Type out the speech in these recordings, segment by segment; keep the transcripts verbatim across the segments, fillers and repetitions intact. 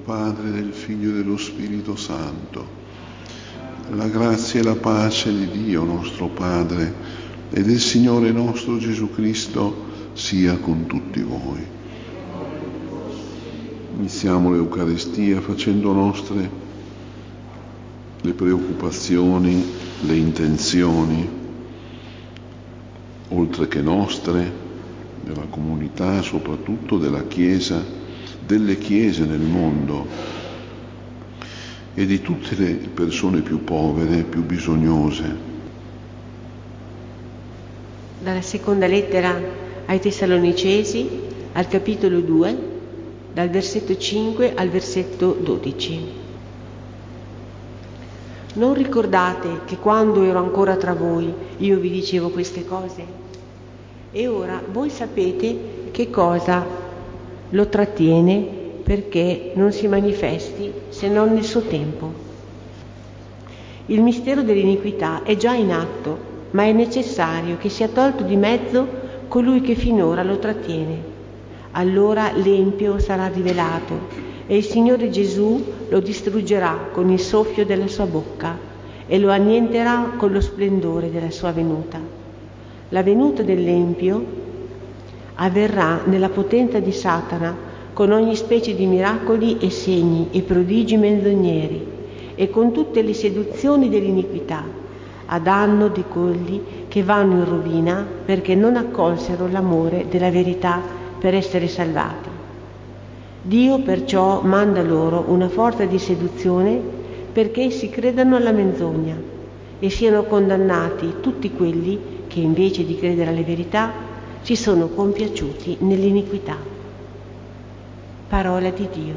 Padre, del Figlio e dello Spirito Santo. La grazia e la pace di Dio nostro Padre e del Signore nostro Gesù Cristo sia con tutti voi. Iniziamo l'Eucaristia facendo nostre le preoccupazioni, le intenzioni, oltre che nostre, della comunità, soprattutto della Chiesa, delle chiese nel mondo e di tutte le persone più povere, più bisognose. Dalla seconda lettera ai Tessalonicesi, al capitolo due, dal versetto cinque al versetto dodici. Non ricordate che quando ero ancora tra voi io vi dicevo queste cose? E ora voi sapete che cosa lo trattiene perché non si manifesti se non nel suo tempo. Il mistero dell'iniquità è già in atto, ma è necessario che sia tolto di mezzo colui che finora lo trattiene. Allora l'empio sarà rivelato e il Signore Gesù lo distruggerà con il soffio della sua bocca e lo annienterà con lo splendore della sua venuta. La venuta dell'empio avverrà nella potenza di Satana con ogni specie di miracoli e segni e prodigi menzogneri e con tutte le seduzioni dell'iniquità a danno di quelli che vanno in rovina perché non accolsero l'amore della verità per essere salvati. Dio perciò manda loro una forza di seduzione perché essi credano alla menzogna e siano condannati tutti quelli che invece di credere alle verità si sono compiaciuti nell'iniquità. Parola di Dio.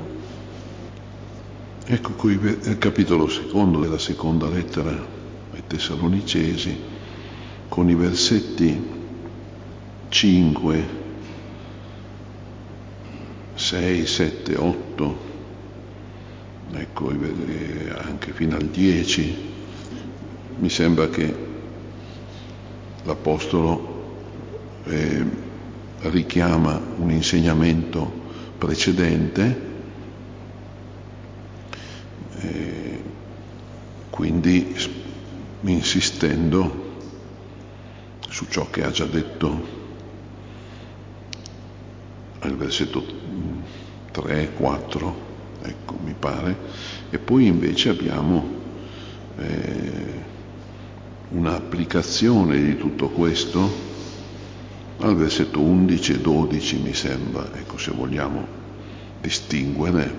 Ecco qui il capitolo secondo della seconda lettera ai Tessalonicesi, con i versetti cinque, sei, sette, otto, ecco anche fino al dieci. Mi sembra che l'Apostolo Eh, richiama un insegnamento precedente, eh, quindi insistendo su ciò che ha già detto al versetto tre, quattro, ecco mi pare, e poi invece abbiamo eh, un'applicazione di tutto questo al versetto undici e dodici, mi sembra, ecco, se vogliamo distinguere,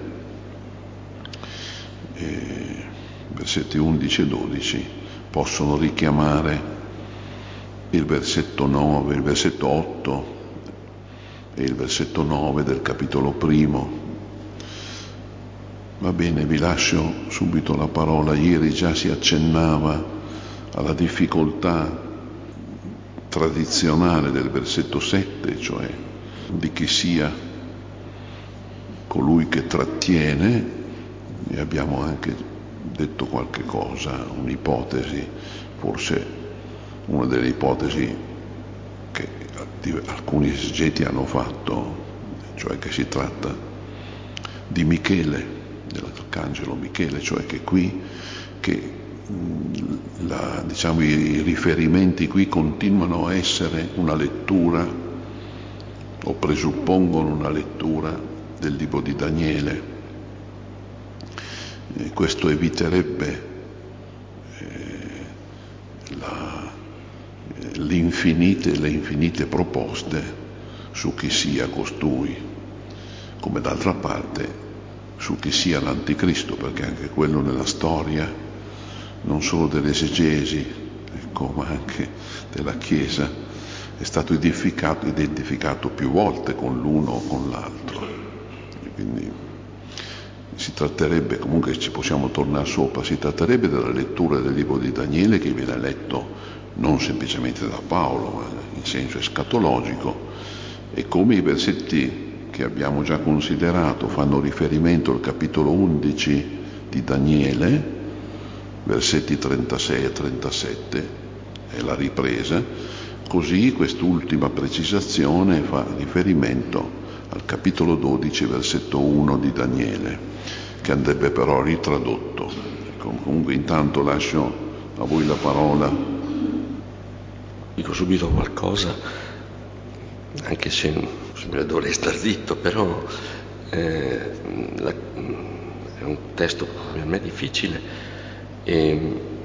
eh, versetti undici e dodici possono richiamare il versetto nove, il versetto otto e il versetto nove del capitolo primo. Va bene, vi lascio subito la parola. Ieri già si accennava alla difficoltà tradizionale del versetto sette, cioè di chi sia colui che trattiene, e abbiamo anche detto qualche cosa, un'ipotesi, forse una delle ipotesi che alcuni esegeti hanno fatto, cioè che si tratta di Michele, dell'arcangelo Michele, cioè che qui che La, diciamo, i riferimenti qui continuano a essere una lettura o presuppongono una lettura del libro di Daniele. E questo eviterebbe eh, la, l'infinite, le infinite proposte su chi sia costui, come d'altra parte su chi sia l'anticristo, perché anche quello nella storia non solo dell'esegesi, ecco, ma anche della Chiesa, è stato identificato, identificato più volte con l'uno o con l'altro. E quindi si tratterebbe, comunque ci possiamo tornare sopra, si tratterebbe della lettura del libro di Daniele, che viene letto non semplicemente da Paolo, ma in senso escatologico, e come i versetti che abbiamo già considerato fanno riferimento al capitolo undici di Daniele, versetti trentasei e trentasette, è la ripresa, così quest'ultima precisazione fa riferimento al capitolo dodici, versetto uno di Daniele, che andrebbe però ritradotto. Comunque intanto lascio a voi la parola. Dico subito qualcosa, anche se dovrei star zitto, però eh, la, è un testo per me difficile e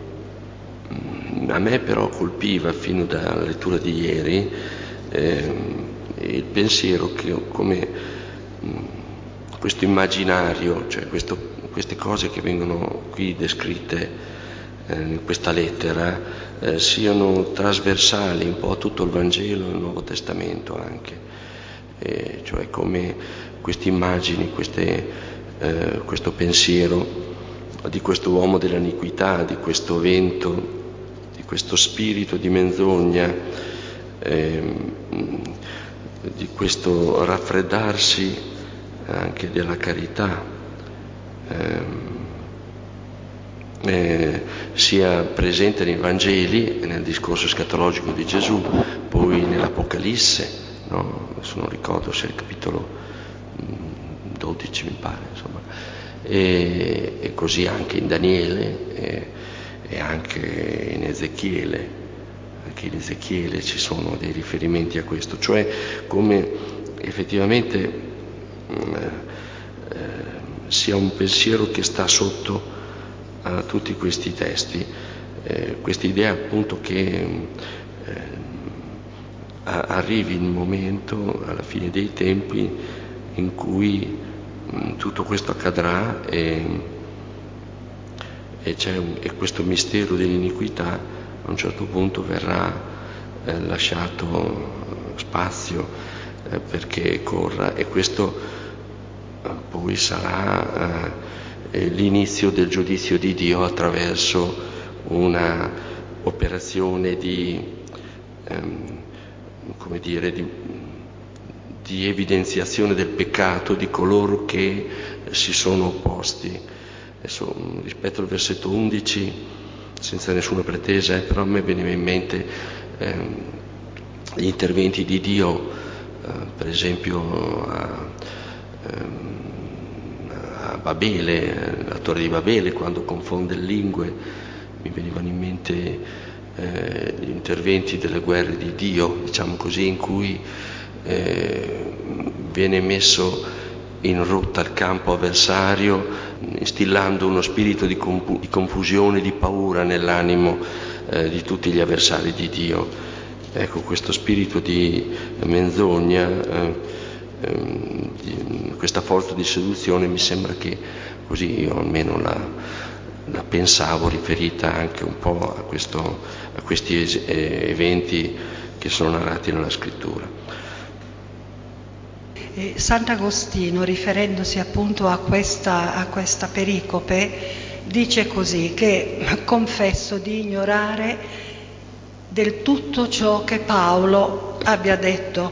a me però colpiva fino dalla lettura di ieri eh, il pensiero che come mh, questo immaginario, cioè questo, queste cose che vengono qui descritte eh, in questa lettera eh, siano trasversali un po' a tutto il Vangelo e il Nuovo Testamento anche, eh, cioè come queste immagini, queste, eh, questo pensiero di questo uomo dell'iniquità, di questo vento, di questo spirito di menzogna, ehm, di questo raffreddarsi anche della carità, ehm, eh, sia presente nei Vangeli e nel discorso escatologico di Gesù, poi nell'Apocalisse, no? Adesso non ricordo se è il capitolo dodici mi pare, insomma. E, e così anche in Daniele e, e anche in Ezechiele, anche in Ezechiele ci sono dei riferimenti a questo, cioè come effettivamente eh, eh, sia un pensiero che sta sotto a tutti questi testi, eh, questa idea appunto che eh, arrivi il momento alla fine dei tempi in cui tutto questo accadrà e, e, c'è un, e questo mistero dell'iniquità a un certo punto verrà eh, lasciato spazio eh, perché corra, e questo eh, poi sarà eh, l'inizio del giudizio di Dio attraverso una operazione di, ehm, come dire, di di evidenziazione del peccato di coloro che si sono opposti. Adesso, rispetto al versetto undici, senza nessuna pretesa, eh, però a me veniva in mente ehm, gli interventi di Dio, eh, per esempio a, ehm, a Babele, la torre di Babele, quando confonde le lingue, mi venivano in mente eh, gli interventi delle guerre di Dio, diciamo così, in cui Eh, viene messo in rotta il campo avversario, instillando uno spirito di, compu- di confusione, di paura nell'animo eh, di tutti gli avversari di Dio. Ecco, questo spirito di menzogna, eh, eh, di, questa forza di seduzione, mi sembra che così io almeno la, la pensavo riferita anche un po' a, questo, a questi es- eh, eventi che sono narrati nella Scrittura. Sant'Agostino, riferendosi appunto a questa, a questa pericope, dice così, che confesso di ignorare del tutto ciò che Paolo abbia detto.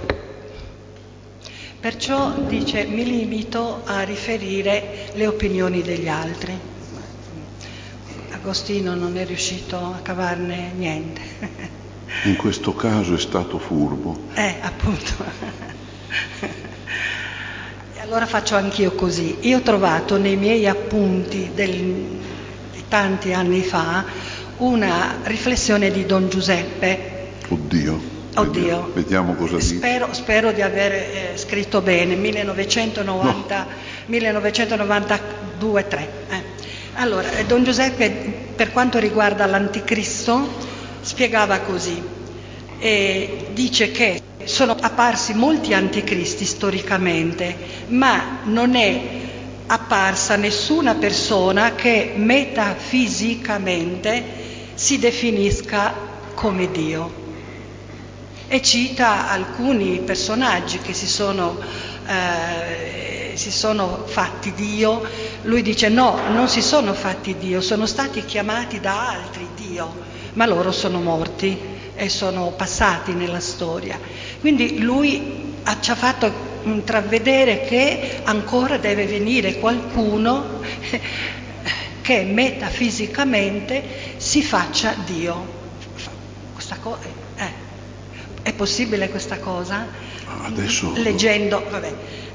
Perciò, dice, mi limito a riferire le opinioni degli altri. Agostino non è riuscito a cavarne niente. In questo caso è stato furbo. Eh, appunto. Allora faccio anch'io così. Io ho trovato nei miei appunti del, di tanti anni fa una riflessione di Don Giuseppe. Oddio. Oddio. Vediamo, vediamo cosa spero, dice. spero di aver eh, scritto bene. millenovecentonovanta, no. millenovecentonovantadue tre. Eh. Allora, Don Giuseppe, per quanto riguarda l'Anticristo, spiegava così. E dice che sono apparsi molti anticristi storicamente, ma non è apparsa nessuna persona che metafisicamente si definisca come Dio. E cita alcuni personaggi che si sono, eh, si sono fatti Dio. Lui dice no, non si sono fatti Dio, sono stati chiamati da altri Dio, ma loro sono morti e sono passati nella storia. Quindi lui ha, ci ha fatto intravedere che ancora deve venire qualcuno che metafisicamente si faccia Dio. Questa co- eh, è possibile questa cosa? Adesso Leggendo, vabbè,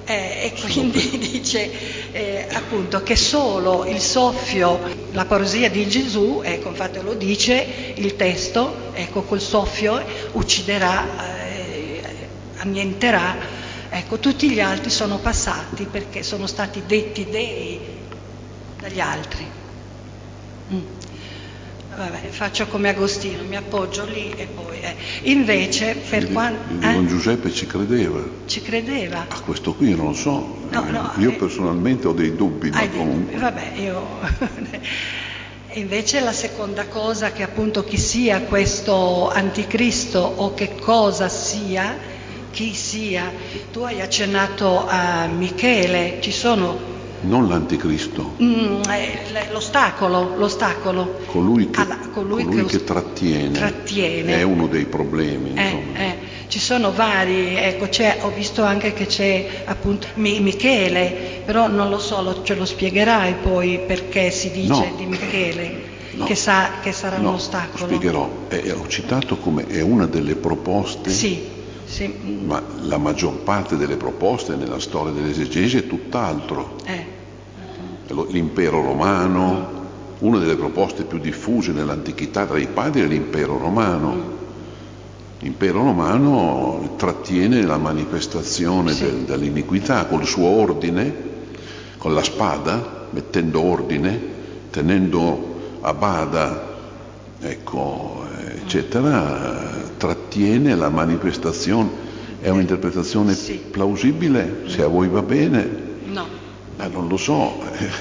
Eh, e quindi dice eh, appunto che solo il soffio, la parousia di Gesù, ecco, infatti lo dice il testo, ecco, col soffio ucciderà, eh, annienterà, ecco, tutti gli altri sono passati perché sono stati detti dei dagli altri. Mm. Vabbè, faccio come Agostino, mi appoggio lì e poi... Eh. Invece, per sì, quanto... Eh? Don Giuseppe ci credeva. Ci credeva? A questo qui non lo so. No, no, io eh, personalmente ho dei dubbi, ma comunque... Dubbi. Vabbè, io... E invece la seconda cosa, che appunto chi sia questo anticristo o che cosa sia, chi sia, tu hai accennato a Michele, ci sono... Non l'anticristo. Mm, eh, l'ostacolo, l'ostacolo. Colui che, Alla, colui colui che, che trattiene, trattiene. È uno dei problemi. Eh, Insomma. Eh, ci sono vari, ecco, c'è, ho visto anche che c'è appunto Michele, però non lo so, lo, ce lo spiegherai poi perché si dice no. di Michele, no. che, sa, che sarà no, un ostacolo. Spiegherò, è, ho citato come è una delle proposte. Sì. Sì. Ma la maggior parte delle proposte nella storia dell'esegesi è tutt'altro. Eh. L'impero romano, una delle proposte più diffuse nell'antichità tra i padri è l'impero romano. Mm. L'impero romano trattiene la manifestazione sì. del, dell'iniquità col suo ordine, con la spada, mettendo ordine, tenendo a bada, ecco, eccetera, trattiene la manifestazione. È un'interpretazione sì. plausibile? Se a voi va bene? No. Ma non lo so.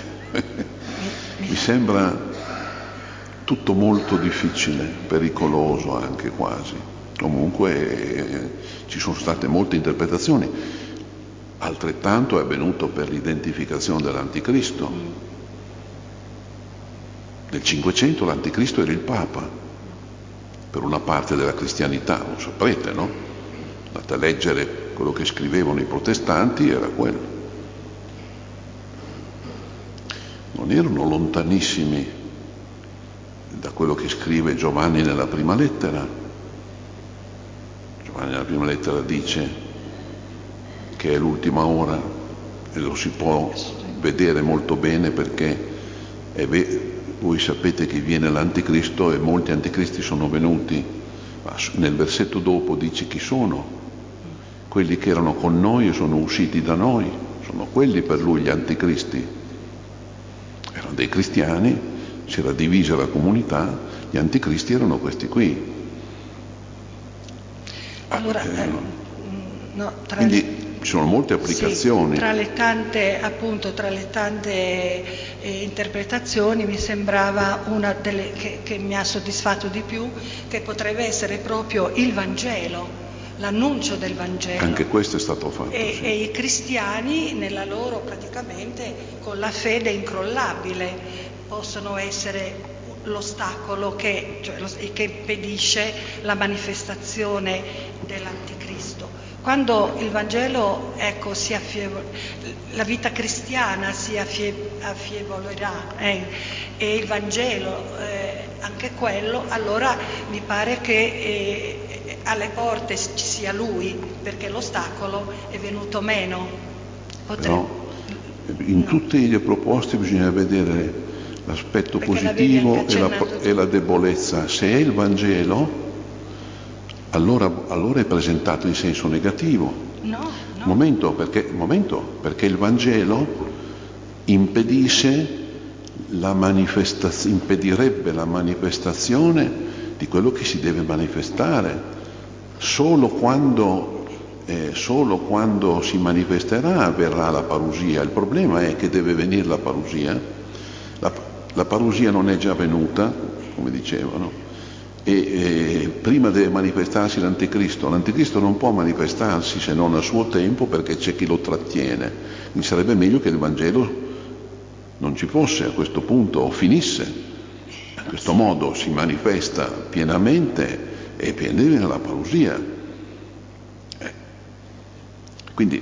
Mi sembra tutto molto difficile, pericoloso anche quasi. Comunque eh, ci sono state molte interpretazioni. Altrettanto è avvenuto per l'identificazione dell'anticristo. Nel Cinquecento l'anticristo era il Papa. Per una parte della cristianità, lo saprete, no? Andate a leggere quello che scrivevano i protestanti, era quello. Non erano lontanissimi da quello che scrive Giovanni nella prima lettera. Giovanni nella prima lettera dice che è l'ultima ora e lo si può vedere molto bene perché è vero. Voi sapete che viene l'anticristo e molti anticristi sono venuti, ma nel versetto dopo dice chi sono? Quelli che erano con noi e sono usciti da noi, sono quelli per lui gli anticristi. Erano dei cristiani, si era divisa la comunità, gli anticristi erano questi qui. Allora, eh, eh, no, tra quindi ci sono molte applicazioni. Sì, tra le tante, appunto, tra le tante eh, interpretazioni mi sembrava una delle che, che mi ha soddisfatto di più, che potrebbe essere proprio il Vangelo, l'annuncio del Vangelo. Anche questo è stato fatto. E, sì. e i cristiani, nella loro praticamente, con la fede incrollabile, possono essere l'ostacolo che, cioè, lo, che impedisce la manifestazione dell'anticristo. Quando il Vangelo, ecco, si affievo, la vita cristiana si affie, affievolerà eh, e il Vangelo eh, anche quello, allora mi pare che eh, alle porte ci sia lui, perché l'ostacolo è venuto meno. Potrebbe... Però in no. tutte le proposte bisogna vedere l'aspetto perché positivo e la, e la debolezza. Se è il Vangelo, Allora, allora è presentato in senso negativo. No, no. Momento, perché, momento, perché il Vangelo impedisce la manifestazione, impedirebbe la manifestazione di quello che si deve manifestare. Solo quando, eh, solo quando si manifesterà avverrà la parousia. Il problema è che deve venire la parousia. La, la parousia non è già venuta, come dicevano. E eh, prima deve manifestarsi l'anticristo. L'anticristo non può manifestarsi se non a suo tempo, perché c'è chi lo trattiene. Quindi sarebbe meglio che il Vangelo non ci fosse a questo punto o finisse. A questo modo si manifesta pienamente e viene la parousia. Eh. Quindi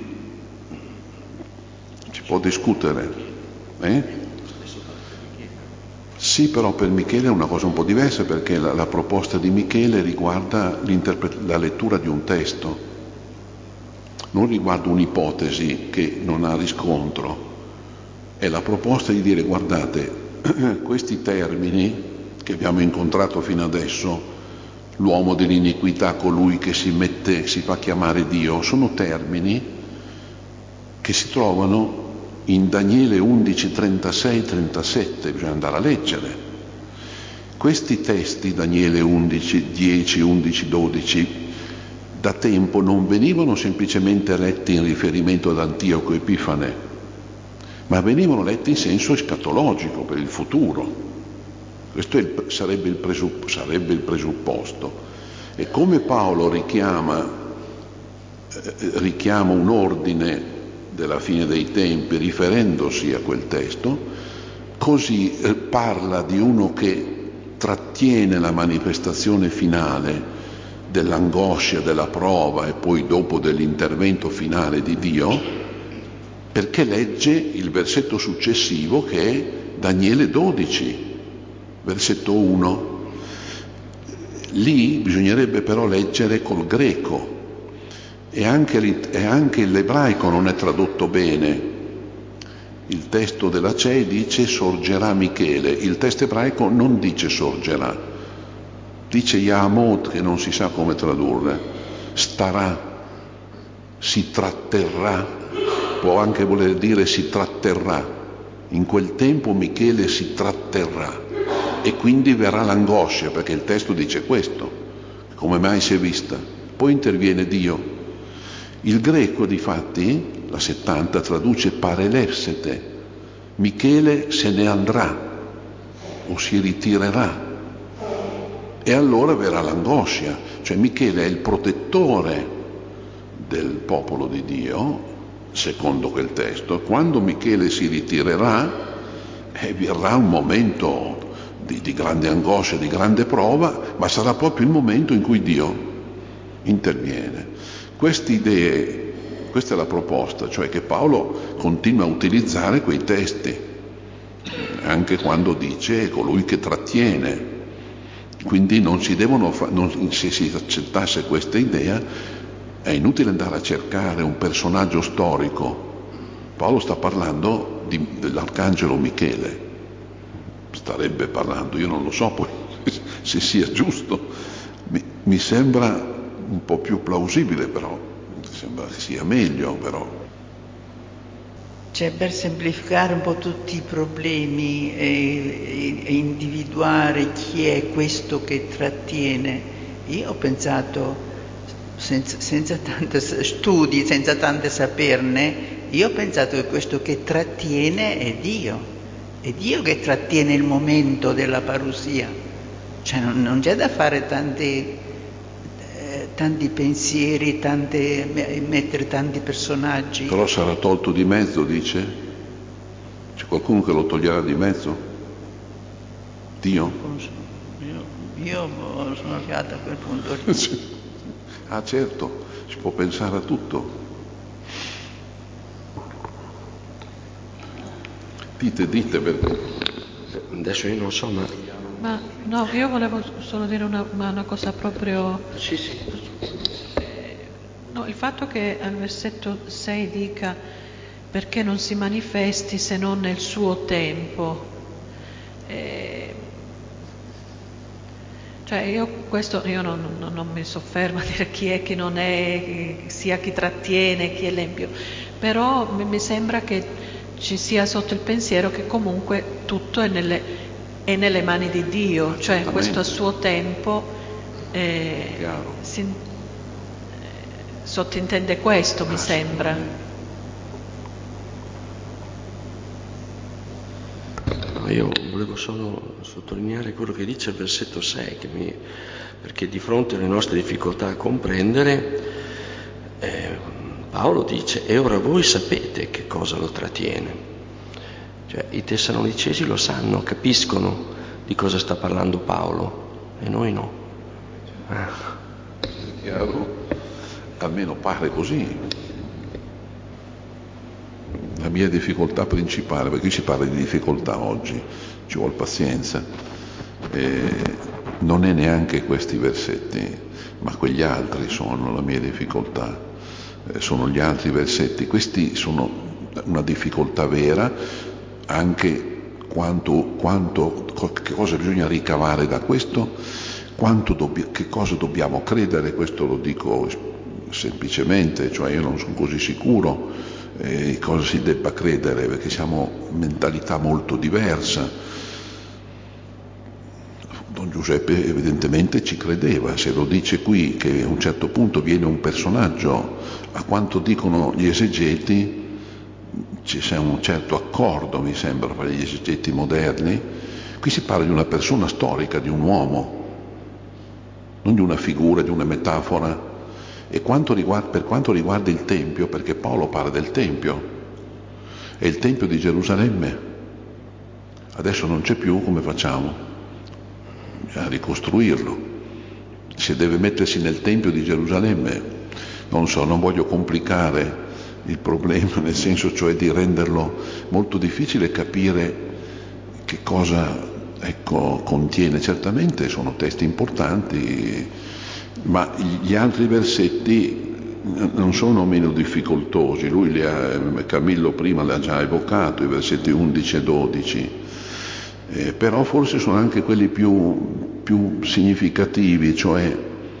si può discutere. Eh? Sì, però per Michele è una cosa un po' diversa, perché la, la proposta di Michele riguarda la lettura di un testo. non riguarda un'ipotesi che non ha riscontro, è la proposta di dire: guardate, questi termini che abbiamo incontrato fino adesso, l'uomo dell'iniquità, colui che si mette, si fa chiamare Dio, sono termini che si trovano in Daniele undici, trentasei, trentasette, bisogna andare a leggere. Questi testi, Daniele undici, dieci, undici, dodici, da tempo non venivano semplicemente letti in riferimento ad Antioco Epifane, ma venivano letti in senso escatologico, per il futuro. Questo è il, sarebbe, il presupp- sarebbe il presupposto. E come Paolo richiama, eh, richiama un ordine della fine dei tempi riferendosi a quel testo, così eh, parla di uno che trattiene la manifestazione finale dell'angoscia, della prova e poi dopo dell'intervento finale di Dio, perché legge il versetto successivo che è Daniele dodici, versetto uno. Lì bisognerebbe però leggere col greco, e anche, e anche l'ebraico non è tradotto bene. Il testo della C E I dice sorgerà Michele, il testo ebraico non dice sorgerà, dice Ya'amot, che non si sa come tradurre, starà, si tratterrà, può anche voler dire si tratterrà. In quel tempo Michele si tratterrà e quindi verrà l'angoscia, perché il testo dice questo, come mai si è vista. Poi interviene Dio. Il greco, difatti, la settanta traduce parelefsete, Michele se ne andrà o si ritirerà e allora verrà l'angoscia, cioè Michele è il protettore del popolo di Dio, secondo quel testo. Quando Michele si ritirerà eh, verrà un momento di, di grande angoscia, di grande prova, ma sarà proprio il momento in cui Dio interviene. Queste idee, questa è la proposta, cioè che Paolo continua a utilizzare quei testi, anche quando dice colui che trattiene. Quindi non si devono fa- non, se si accettasse questa idea è inutile andare a cercare un personaggio storico. Paolo sta parlando di, dell'arcangelo Michele, starebbe parlando, io non lo so poi se sia giusto, mi, mi sembra un po' più plausibile, però mi sembra che sia meglio, però. Cioè, per semplificare un po' tutti i problemi e, e individuare chi è questo che trattiene, io ho pensato, senza, senza tanti studi, senza tante saperne, io ho pensato che questo che trattiene è Dio, è Dio che trattiene il momento della parusia, cioè non, non c'è da fare tanti, eh, tanti pensieri, tante, mettere tanti personaggi. Però sarà tolto di mezzo, dice? C'è qualcuno che lo toglierà di mezzo? Dio? Io, io sono arrivata a quel punto lì. Ah, certo, si può pensare a tutto. Dite, dite perché. Adesso io non so, ma... Ma no, io volevo solo dire una, una cosa proprio... Sì, sì. No, il fatto che al versetto sei dica perché non si manifesti se non nel suo tempo. Eh, cioè io questo io non, non, non mi soffermo a dire chi è, chi non è, sia chi trattiene, chi è l'empio, però mi, mi sembra che ci sia sotto il pensiero che comunque tutto è nelle, è nelle mani di Dio, cioè questo a suo tempo eh, si, sottintende questo, mi sembra. No, io volevo solo sottolineare quello che dice il versetto sei, che mi, perché di fronte alle nostre difficoltà a comprendere, eh, Paolo dice: e ora voi sapete che cosa lo trattiene. Cioè i tessalonicesi lo sanno, capiscono di cosa sta parlando Paolo, e noi no. È chiaro? Almeno pare così. La mia difficoltà principale, perché qui si parla di difficoltà oggi, ci vuole pazienza, eh, non è neanche questi versetti, ma quegli altri sono la mia difficoltà, eh, sono gli altri versetti. Questi sono una difficoltà vera, anche quanto, quanto che cosa bisogna ricavare da questo, quanto dobb- che cosa dobbiamo credere, questo lo dico semplicemente, cioè io non sono così sicuro eh, cosa si debba credere, perché siamo mentalità molto diversa. Don Giuseppe evidentemente ci credeva, se lo dice qui che a un certo punto viene un personaggio, a quanto dicono gli esegeti ci sia un certo accordo, mi sembra, fra gli esegeti moderni. Qui si parla di una persona storica, di un uomo, non di una figura, di una metafora. E quanto riguarda, per quanto riguarda il Tempio, perché Paolo parla del Tempio, e il Tempio di Gerusalemme adesso non c'è più, come facciamo? A ricostruirlo. Se deve mettersi nel Tempio di Gerusalemme, non so, non voglio complicare il problema, nel senso cioè di renderlo molto difficile capire che cosa, ecco, contiene. Certamente sono testi importanti, ma gli altri versetti non sono meno difficoltosi. Lui li ha, Camillo prima li ha già evocato, i versetti undici e dodici, eh, però forse sono anche quelli più, più significativi, cioè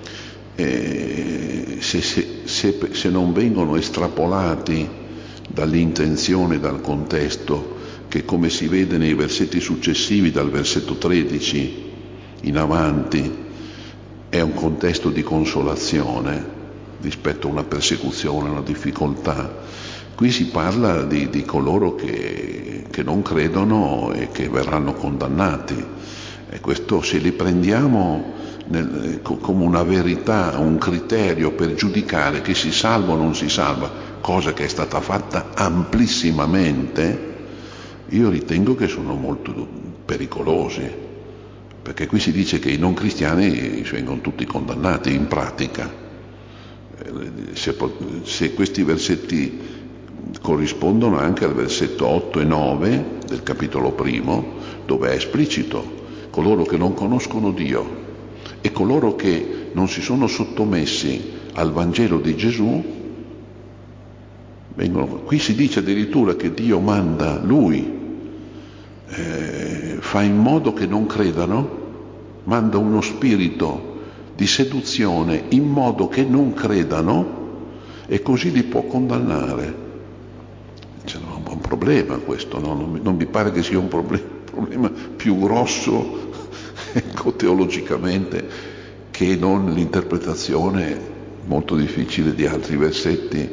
eh, se, se, se, se non vengono estrapolati dall'intenzione, dal contesto, che come si vede nei versetti successivi, dal versetto tredici in avanti, è un contesto di consolazione rispetto a una persecuzione, a una difficoltà. Qui si parla di, di coloro che, che non credono e che verranno condannati, e questo se li prendiamo nel, come una verità, un criterio per giudicare chi si salva o non si salva, cosa che è stata fatta amplissimamente, io ritengo che sono molto pericolosi, perché qui si dice che i non cristiani vengono tutti condannati in pratica. Se, se questi versetti corrispondono anche al versetto otto e nove del capitolo primo, dove è esplicito: coloro che non conoscono Dio e coloro che non si sono sottomessi al Vangelo di Gesù vengono. Qui si dice addirittura che Dio manda Lui, eh, fa in modo che non credano, manda uno spirito di seduzione in modo che non credano, e così li può condannare. C'è un buon problema questo, no? non, non mi pare che sia un problema, problema più grosso, ecco, teologicamente, che non l'interpretazione molto difficile di altri versetti.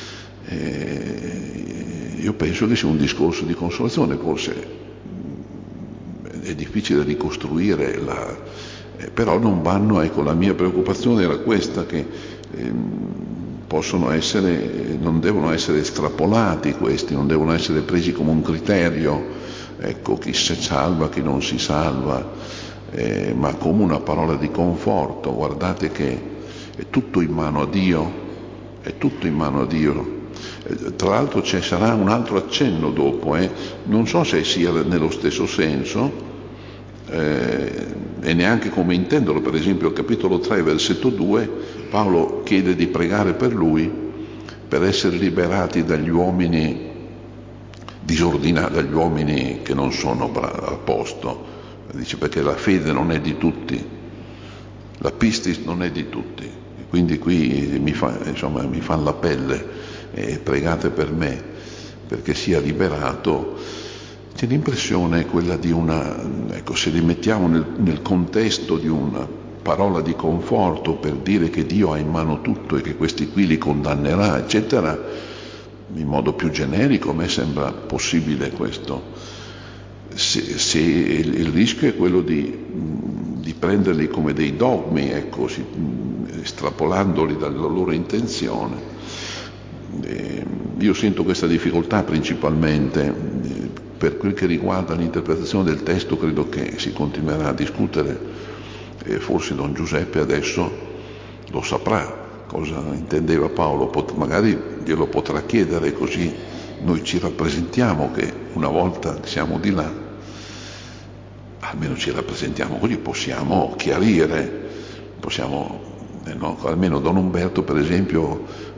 Eh, io penso che sia un discorso di consolazione, forse è difficile ricostruire la, eh, però non vanno, ecco, la mia preoccupazione era questa, che ehm, possono essere, non devono essere estrapolati questi, non devono essere presi come un criterio, ecco, chi si salva, chi non si salva, eh, ma come una parola di conforto. Guardate che è tutto in mano a Dio, è tutto in mano a Dio. Eh, tra l'altro ci sarà un altro accenno dopo, eh, non so se sia nello stesso senso, Eh, e neanche come intenderlo. Per esempio al capitolo tre versetto due Paolo chiede di pregare per lui per essere liberati dagli uomini disordinati, dagli uomini che non sono a posto. Dice perché la fede non è di tutti, la pistis non è di tutti, quindi qui mi fa, insomma, mi fa la pelle, eh, pregate per me perché sia liberato. C'è l'impressione quella di una, ecco, se li mettiamo nel, nel contesto di una parola di conforto per dire che Dio ha in mano tutto e che questi qui li condannerà, eccetera, in modo più generico a me sembra possibile questo. Se, se il, il rischio è quello di, di prenderli come dei dogmi, ecco, si, estrapolandoli dalla loro intenzione. Eh, io sento questa difficoltà principalmente. Eh, Per quel che riguarda l'interpretazione del testo credo che si continuerà a discutere, e forse Don Giuseppe adesso lo saprà cosa intendeva Paolo, Pot- magari glielo potrà chiedere, così noi ci rappresentiamo che una volta siamo di là, almeno ci rappresentiamo, così possiamo chiarire, possiamo, eh no, almeno Don Umberto per esempio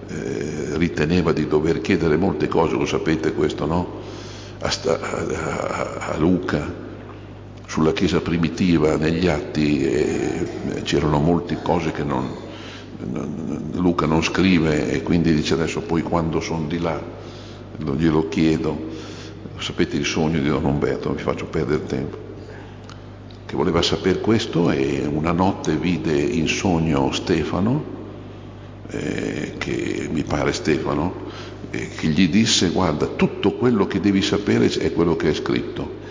eh, riteneva di dover chiedere molte cose, lo sapete questo, no? A, sta, a, a Luca, sulla Chiesa primitiva, negli Atti, eh, c'erano molte cose che non, non, Luca non scrive, e quindi dice adesso poi quando sono di là glielo chiedo. Sapete il sogno di Don Umberto, non vi faccio perdere tempo, che voleva sapere questo, e una notte vide in sogno Stefano, eh, che mi pare Stefano, eh, che gli disse: guarda, tutto quello che devi sapere è quello che è scritto.